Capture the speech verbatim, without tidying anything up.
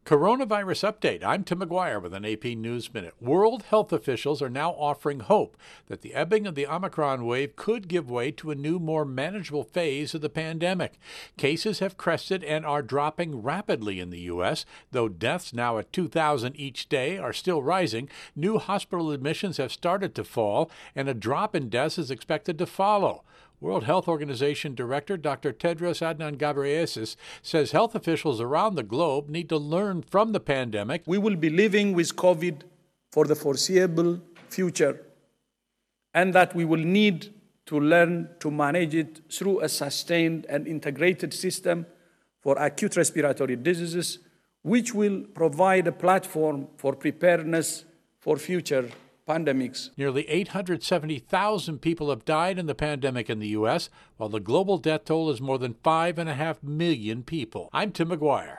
Coronavirus update. I'm Tim McGuire with an A P News Minute. World health officials are now offering hope that the ebbing of the Omicron wave could give way to a new, more manageable phase of the pandemic. Cases have crested and are dropping rapidly in the U S, though deaths now at two thousand each day are still rising. New hospital admissions have started to fall, and a drop in deaths is expected to follow. World Health Organization Director Doctor Tedros Adhanom Ghebreyesus says health officials around the globe need to learn from the pandemic. We will be living with COVID for the foreseeable future, and that we will need to learn to manage it through a sustained and integrated system for acute respiratory diseases, which will provide a platform for preparedness for future pandemics. Nearly eight hundred seventy thousand people have died in the pandemic in the U S, while the global death toll is more than five and a half million people. I'm Tim McGuire.